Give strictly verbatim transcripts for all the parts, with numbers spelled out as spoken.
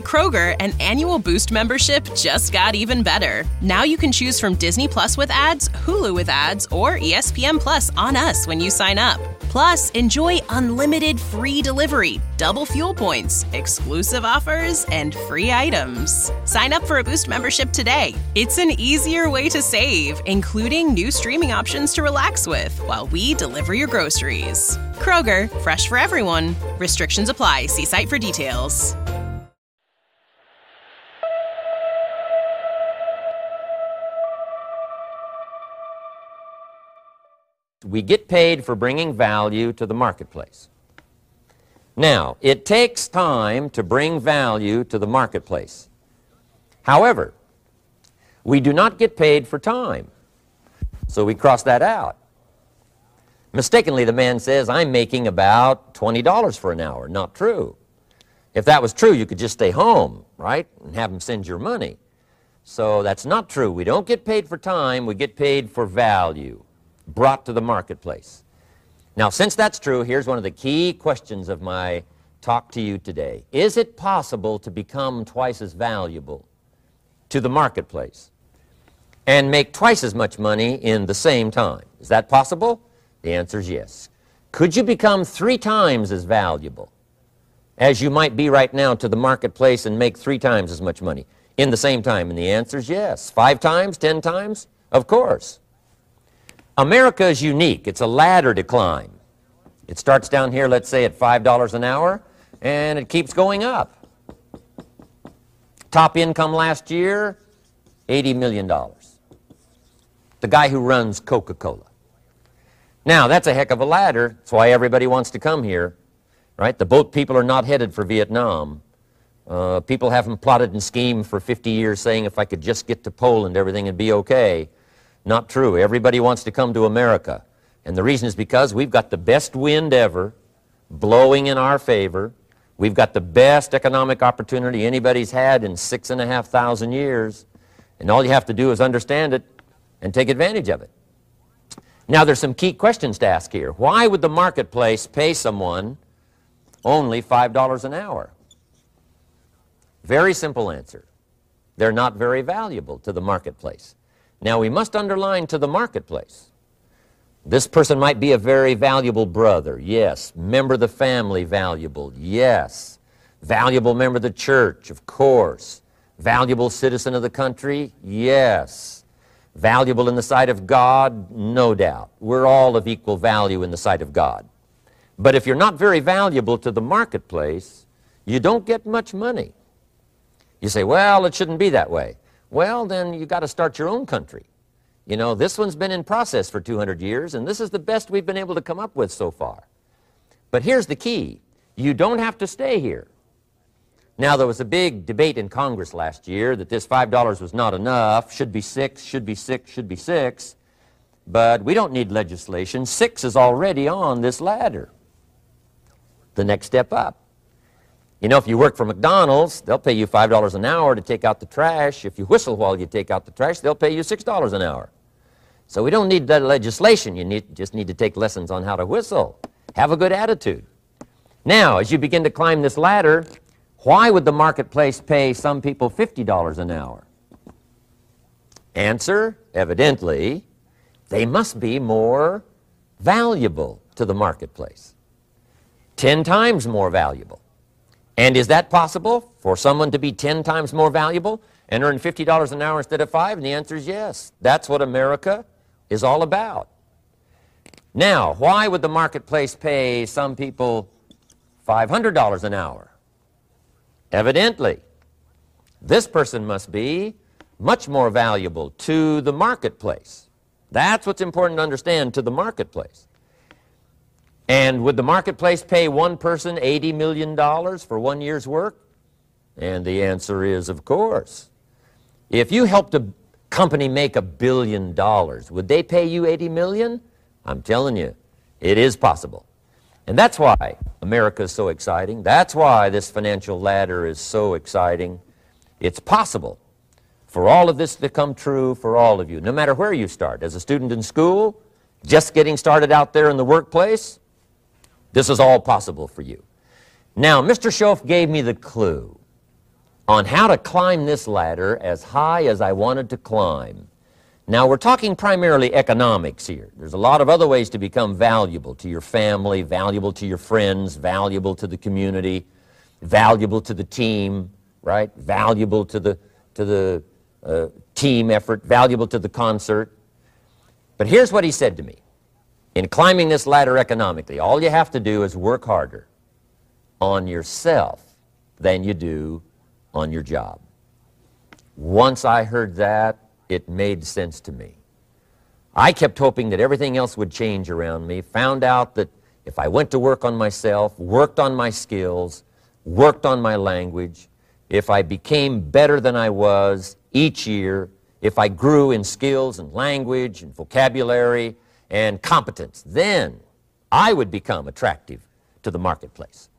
Kroger, an annual Boost membership just got even better. Now you can choose from Disney Plus with ads, Hulu with ads, or E S P N Plus on us when you sign up. Plus, enjoy unlimited free delivery, double fuel points, exclusive offers, and free items. Sign up for a Boost membership today. It's an easier way to save, including new streaming options to relax with while we deliver your groceries. Kroger, fresh for everyone. Restrictions apply. See site for details. We get paid for bringing value to the marketplace. Now, it takes time to bring value to the marketplace. However, we do not get paid for time, so we cross that out. Mistakenly, the man says, I'm making about twenty dollars for an hour. Not true. If that was true, you could just stay home, right, and have him send your money. So that's not true. We don't get paid for time, we get paid for value brought to the marketplace. Now, since that's true, here's one of the key questions of my talk to you today. Is it possible to become twice as valuable to the marketplace and make twice as much money in the same time? Is that possible? The answer is yes. Could you become three times as valuable as you might be right now to the marketplace and make three times as much money in the same time? And the answer is yes. Five times, ten times? Of course. America is unique. It's a ladder to climb. It starts down here, let's say, at five dollars an hour, and it keeps going up. Top income last year, eighty million dollars. The guy who runs Coca-Cola. Now, that's a heck of a ladder. That's why everybody wants to come here, right? The boat people are not headed for Vietnam. Uh, people haven't plotted and schemed for fifty years saying if I could just get to Poland, everything would be okay. Not true. Everybody wants to come to America. And the reason is because we've got the best wind ever blowing in our favor. We've got the best economic opportunity anybody's had in six and a half thousand years. And all you have to do is understand it and take advantage of it. Now, there's some key questions to ask here. Why would the marketplace pay someone only five dollars an hour? Very simple answer. They're not very valuable to the marketplace. Now, we must underline to the marketplace. This person might be a very valuable brother, yes. Member of the family, valuable, yes. Valuable member of the church, of course. Valuable citizen of the country, yes. Valuable in the sight of God, no doubt. We're all of equal value in the sight of God. But if you're not very valuable to the marketplace, you don't get much money. You say, well, it shouldn't be that way. Well, then you got to start your own country. You know, this one's been in process for two hundred years, and this is the best we've been able to come up with so far. But here's the key. You don't have to stay here. Now, there was a big debate in Congress last year that this five dollars was not enough, should be six, should be six, should be six. But we don't need legislation. Six is already on this ladder. The next step up. You know, if you work for McDonald's, they'll pay you five dollars an hour to take out the trash. If you whistle while you take out the trash, they'll pay you six dollars an hour. So we don't need that legislation. You need, just need to take lessons on how to whistle. Have a good attitude. Now, as you begin to climb this ladder, why would the marketplace pay some people fifty dollars an hour? Answer, evidently, they must be more valuable to the marketplace. Ten times more valuable. And is that possible for someone to be ten times more valuable and earn fifty dollars an hour instead of five? And the answer is yes. That's what America is all about. Now, why would the marketplace pay some people five hundred dollars an hour? Evidently, this person must be much more valuable to the marketplace. That's what's important to understand, to the marketplace. And would the marketplace pay one person eighty million dollars for one year's work? And the answer is, of course. If you helped a company make a billion dollars, would they pay you eighty million dollars? I'm telling you, it is possible. And that's why America is so exciting. That's why this financial ladder is so exciting. It's possible for all of this to come true for all of you, no matter where you start. As a student in school, just getting started out there in the workplace, this is all possible for you. Now, Mister Shoaff gave me the clue. on how to climb this ladder as high as I wanted to climb. Now, we're talking primarily economics here. There's a lot of other ways to become valuable to your family, valuable to your friends, valuable to the community, valuable to the team, right? Valuable to the, to the uh, team effort, valuable to the concert. But here's what he said to me. In climbing this ladder economically, all you have to do is work harder on yourself than you do on your job. Once I heard that, it made sense to me. I kept hoping that everything else would change around me, found out that if I went to work on myself, worked on my skills, worked on my language, if I became better than I was each year, if I grew in skills and language and vocabulary and competence, then I would become attractive to the marketplace.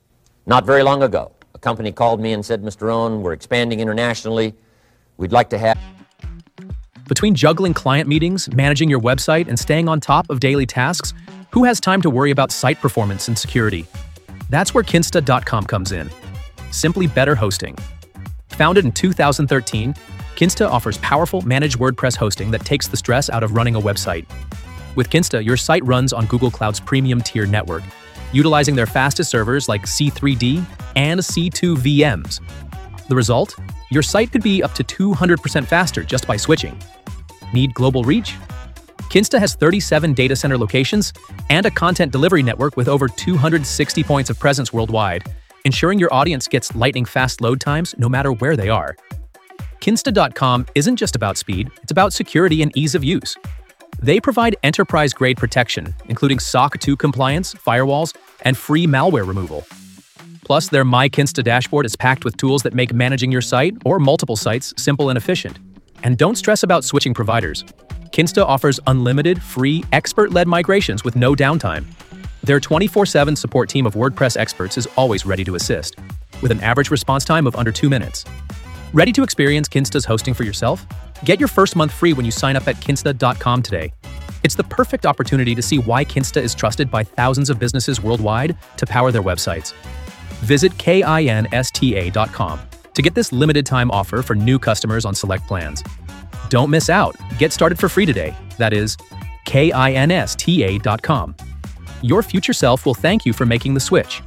Not very long ago, a company called me and said, Mister Rohn, we're expanding internationally. We'd like to have... Between juggling client meetings, managing your website, and staying on top of daily tasks, who has time to worry about site performance and security? That's where Kinsta dot com comes in. Simply better hosting. Founded in two thousand thirteen, Kinsta offers powerful managed WordPress hosting that takes the stress out of running a website. With Kinsta, your site runs on Google Cloud's premium tier network, utilizing their fastest servers like C three D and C two V Ms. The result? Your site could be up to two hundred percent faster just by switching. Need global reach? Kinsta has thirty-seven data center locations and a content delivery network with over two hundred sixty points of presence worldwide, ensuring your audience gets lightning-fast load times no matter where they are. Kinsta dot com isn't just about speed, it's about security and ease of use. They provide enterprise-grade protection, including S O C two compliance, firewalls, and free malware removal. Plus, their My Kinsta dashboard is packed with tools that make managing your site or multiple sites simple and efficient. And don't stress about switching providers. Kinsta offers unlimited, free, expert-led migrations with no downtime. Their twenty-four seven support team of WordPress experts is always ready to assist, with an average response time of under two minutes. Ready to experience Kinsta's hosting for yourself? Get your first month free when you sign up at Kinsta dot com today. It's the perfect opportunity to see why Kinsta is trusted by thousands of businesses worldwide to power their websites. Visit Kinsta dot com to get this limited-time offer for new customers on select plans. Don't miss out. Get started for free today. That is Kinsta dot com. Your future self will thank you for making the switch.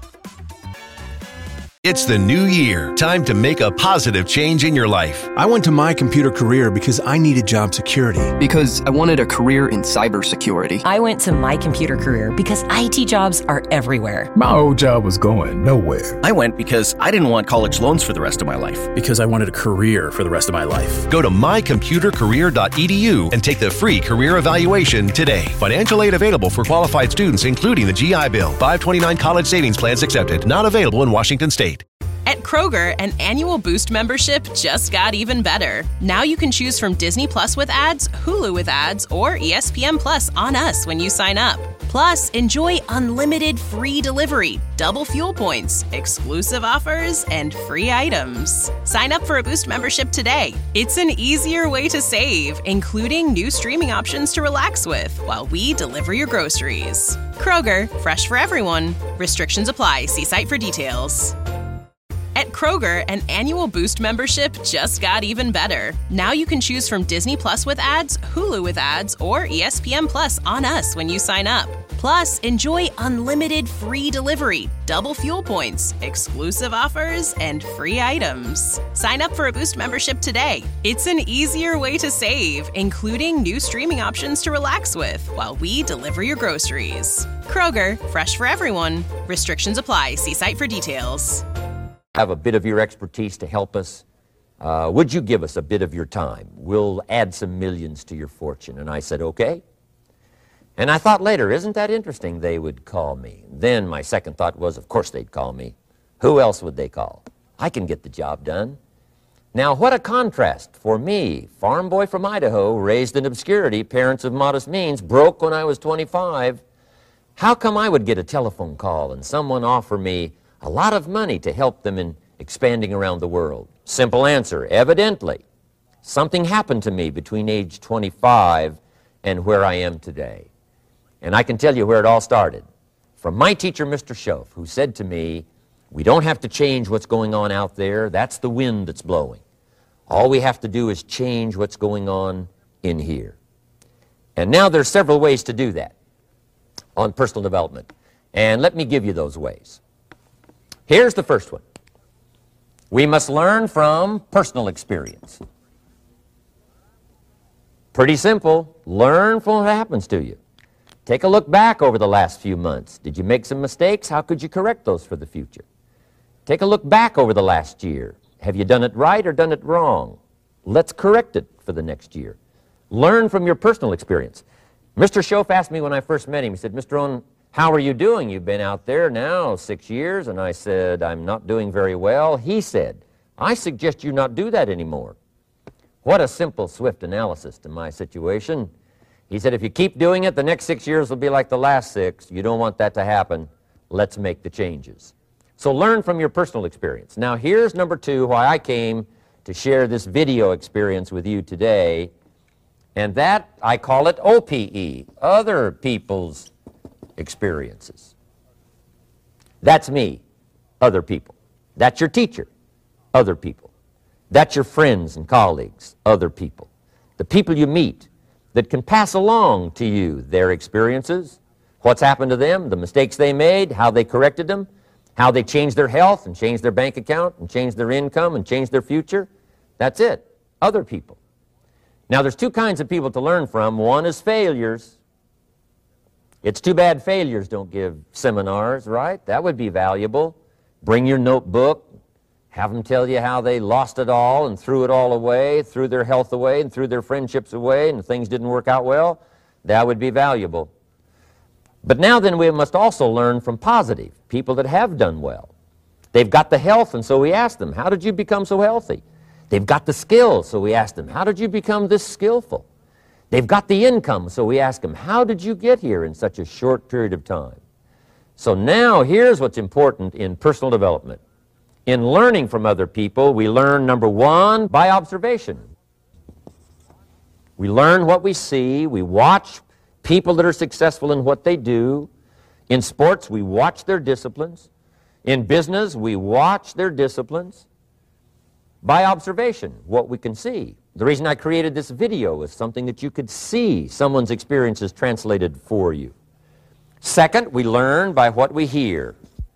It's the new year. Time to make a positive change in your life. I went to My Computer Career because I needed job security. Because I wanted a career in cybersecurity. I went to My Computer Career because I T jobs are everywhere. My old job was going nowhere. I went because I didn't want college loans for the rest of my life. Because I wanted a career for the rest of my life. Go to my computer career dot e d u and take the free career evaluation today. Financial aid available for qualified students, including the G I Bill. five twenty-nine college savings plans accepted. Not available in Washington State. At Kroger, an annual Boost membership just got even better. Now you can choose from Disney Plus with ads, Hulu with ads, or E S P N Plus on us when you sign up. Plus, enjoy unlimited free delivery, double fuel points, exclusive offers, and free items. Sign up for a Boost membership today. It's an easier way to save, including new streaming options to relax with while we deliver your groceries. Kroger, fresh for everyone. Restrictions apply. See site for details. At Kroger, an annual Boost membership just got even better. Now you can choose from Disney Plus with ads, Hulu with ads, or E S P N Plus on us when you sign up. Plus, enjoy unlimited free delivery, double fuel points, exclusive offers, and free items. Sign up for a Boost membership today. It's an easier way to save, including new streaming options to relax with while we deliver your groceries. Kroger, fresh for everyone. Restrictions apply. See site for details. Have a bit of your expertise to help us. Uh, would you give us a bit of your time? We'll add some millions to your fortune. And I said, okay. And I thought later, isn't that interesting? They would call me. Then my second thought was, of course they'd call me. Who else would they call? I can get the job done. Now, what a contrast for me, farm boy from Idaho, raised in obscurity, parents of modest means, broke when I was twenty-five. How come I would get a telephone call and someone offer me a lot of money to help them in expanding around the world? Simple answer, evidently. Something happened to me between age twenty-five and where I am today. And I can tell you where it all started. From my teacher, Mister Schoaf, who said to me, We don't have to change what's going on out there. That's the wind that's blowing. All we have to do is change what's going on in here. And now there's several ways to do that on personal development. And let me give you those ways. Here's the first one. We must learn from personal experience. Pretty simple. Learn from what happens to you. Take a look back over the last few months. Did you make some mistakes? How could you correct those for the future? Take a look back over the last year. Have you done it right or done it wrong? Let's correct it for the next year. Learn from your personal experience. Mister Shoaff asked me when I first met him, he said, Mister Owen, how are you doing? You've been out there now six years. And I said, I'm not doing very well. He said, I suggest you not do that anymore. What a simple, swift analysis to my situation. He said, if you keep doing it, the next six years will be like the last six. You don't want that to happen. Let's make the changes. So learn from your personal experience. Now here's number two, why I came to share this video experience with you today. And that, I call it O P E, other people's experiences. That's me, other people. That's your teacher, other people. That's your friends and colleagues, other people. The people you meet that can pass along to you their experiences, what's happened to them, the mistakes they made, how they corrected them, how they changed their health and changed their bank account and changed their income and changed their future. That's it, other people. Now there's two kinds of people to learn from. One is failures. It's too bad failures don't give seminars, right? That would be valuable. Bring your notebook, have them tell you how they lost it all and threw it all away, threw their health away and threw their friendships away and things didn't work out well. That would be valuable. But now then we must also learn from positive, people that have done well. They've got the health, and so we ask them, how did you become so healthy? They've got the skills, so we ask them, how did you become this skillful? They've got the income, so we ask them, how did you get here in such a short period of time? So now here's what's important in personal development. In learning from other people, we learn, number one, by observation. We learn what we see. We watch people that are successful in what they do. In sports, we watch their disciplines. In business, we watch their disciplines. By observation, what we can see. The reason I created this video is something that you could see someone's experiences translated for you. Second, we learn by what we hear.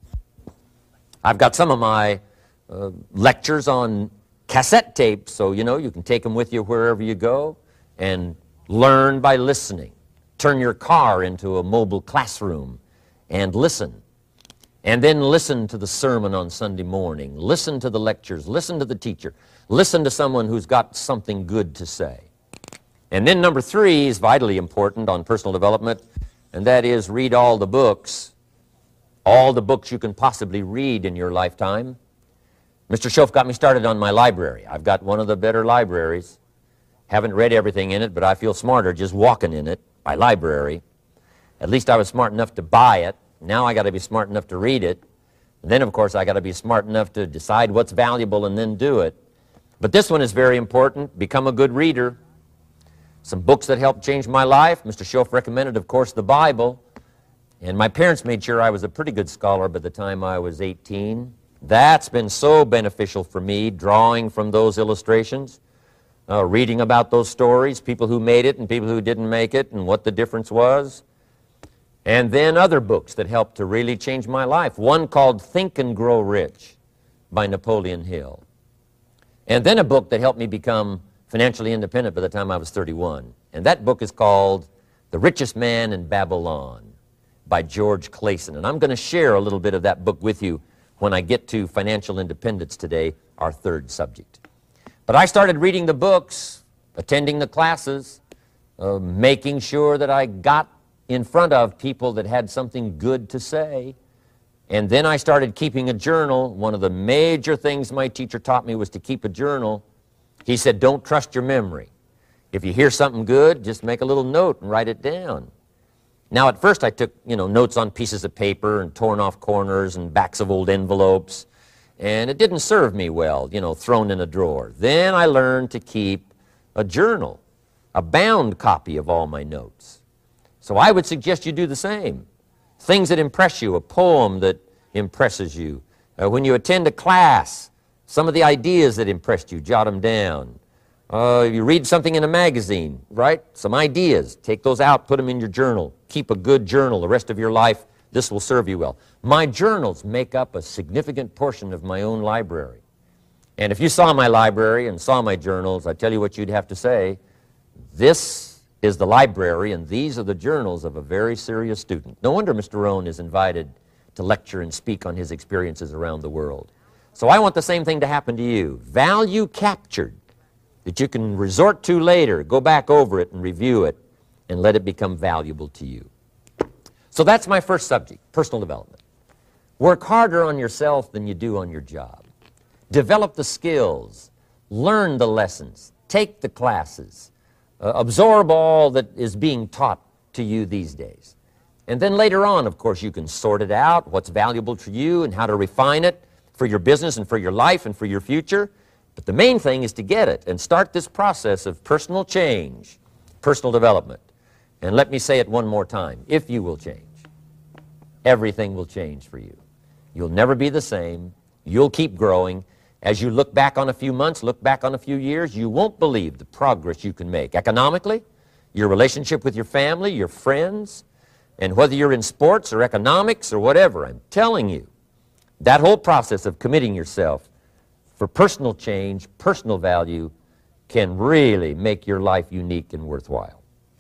I've got some of my uh, lectures on cassette tapes, so you know you can take them with you wherever you go and learn by listening. Turn your car into a mobile classroom and listen. And then listen to the sermon on Sunday morning. Listen to the lectures. Listen to the teacher. Listen to someone who's got something good to say. And then number three is vitally important on personal development, and that is read all the books, all the books you can possibly read in your lifetime. Mister Shoaff got me started on my library. I've got one of the better libraries. Haven't read everything in it, but I feel smarter just walking in it, my library. At least I was smart enough to buy it. Now I got to be smart enough to read it. And then, of course, I got to be smart enough to decide what's valuable and then do it. But this one is very important. Become a good reader. Some books that helped change my life. Mister Shoaff recommended, of course, the Bible. And my parents made sure I was a pretty good scholar by the time I was eighteen. That's been so beneficial for me, drawing from those illustrations, uh, reading about those stories, people who made it and people who didn't make it, and what the difference was. And then other books that helped to really change my life. One called Think and Grow Rich by Napoleon Hill. And then a book that helped me become financially independent by the time I was thirty-one. And that book is called The Richest Man in Babylon by George Clason. And I'm going to share a little bit of that book with you when I get to financial independence today, our third subject. But I started reading the books, attending the classes, uh, making sure that I got in front of people that had something good to say. And then I started keeping a journal. One of the major things my teacher taught me was to keep a journal. He said, don't trust your memory. If you hear something good, just make a little note and write it down. Now, at first I took, you know, notes on pieces of paper and torn off corners and backs of old envelopes. And it didn't serve me well, you know, thrown in a drawer. Then I learned to keep a journal, a bound copy of all my notes. So I would suggest you do the same. Things that impress you, a poem that impresses you, Uh, when you attend a class, some of the ideas that impressed you, jot them down. Uh, you read something in a magazine, right? Some ideas. Take those out, put them in your journal. Keep a good journal the rest of your life. This will serve you well. My journals make up a significant portion of my own library. And if you saw my library and saw my journals, I tell you what you'd have to say. This is the library, and these are the journals of a very serious student. No wonder Mister Rohn is invited to lecture and speak on his experiences around the world. So I want the same thing to happen to you. Value captured that you can resort to later, go back over it and review it, and let it become valuable to you. So that's my first subject, personal development. Work harder on yourself than you do on your job. Develop the skills, learn the lessons, take the classes, uh, absorb all that is being taught to you these days. And then later on, of course, you can sort it out, what's valuable to you and how to refine it for your business and for your life and for your future. But the main thing is to get it and start this process of personal change, personal development. And let me say it one more time. If you will change, everything will change for you. You'll never be the same. You'll keep growing. As you look back on a few months, look back on a few years, you won't believe the progress you can make economically, your relationship with your family, your friends, and whether you're in sports or economics or whatever. I'm telling you, that whole process of committing yourself for personal change, personal value, can really make your life unique and worthwhile.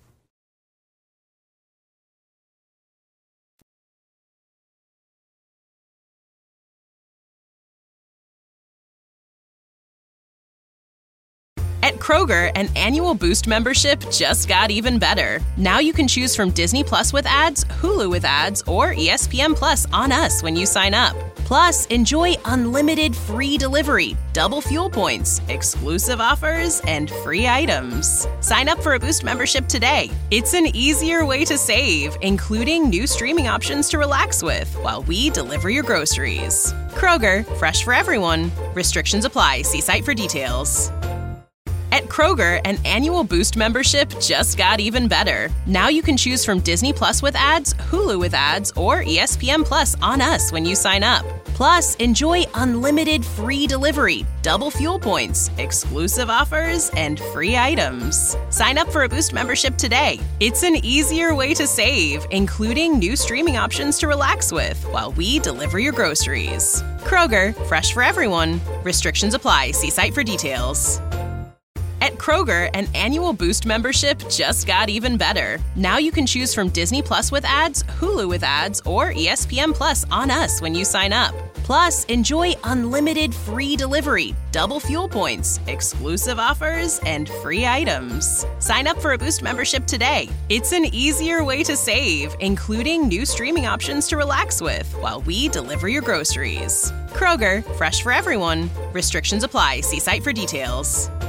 At Kroger, an annual Boost membership just got even better. Now you can choose from Disney Plus with ads, Hulu with ads, or E S P N Plus on us when you sign up. Plus, enjoy unlimited free delivery, double fuel points, exclusive offers, and free items. Sign up for a Boost membership today. It's an easier way to save, including new streaming options to relax with while we deliver your groceries. Kroger, fresh for everyone. Restrictions apply. See site for details. At Kroger, an annual Boost membership just got even better. Now you can choose from Disney Plus with ads, Hulu with ads, or E S P N Plus on us when you sign up. Plus, enjoy unlimited free delivery, double fuel points, exclusive offers, and free items. Sign up for a Boost membership today. It's an easier way to save, including new streaming options to relax with while we deliver your groceries. Kroger, fresh for everyone. Restrictions apply. See site for details. At Kroger, an annual Boost membership just got even better. Now you can choose from Disney Plus with ads, Hulu with ads, or E S P N Plus on us when you sign up. Plus, enjoy unlimited free delivery, double fuel points, exclusive offers, and free items. Sign up for a Boost membership today. It's an easier way to save, including new streaming options to relax with while we deliver your groceries. Kroger, fresh for everyone. Restrictions apply. See site for details.